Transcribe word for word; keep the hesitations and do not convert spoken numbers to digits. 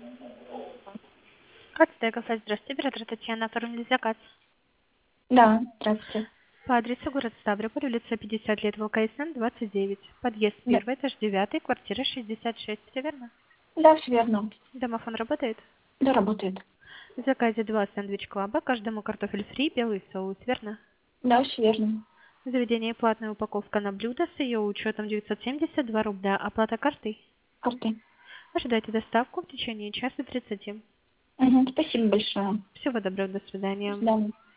Ацтекофа, здравствуйте, оператор Татьяна, оформили заказ. Да, здравствуйте. По адресу город Ставрополь, улица пятьдесят лет, ВКСН, двадцать девять. Подъезд Да, первый, этаж девятый, квартира шестьдесят шесть, все верно? да, все верно. Домофон работает? Да, работает. В заказе два сэндвич клаба, каждому картофель фри, белый соус, верно? Да, все верно. Заведение платная упаковка на блюдо с ее учетом девятьсот семьдесят два рубля, оплата картой. Карты. Ожидайте доставку в течение часа тридцати. Угу, спасибо большое. Всего доброго, до До свидания. свидания.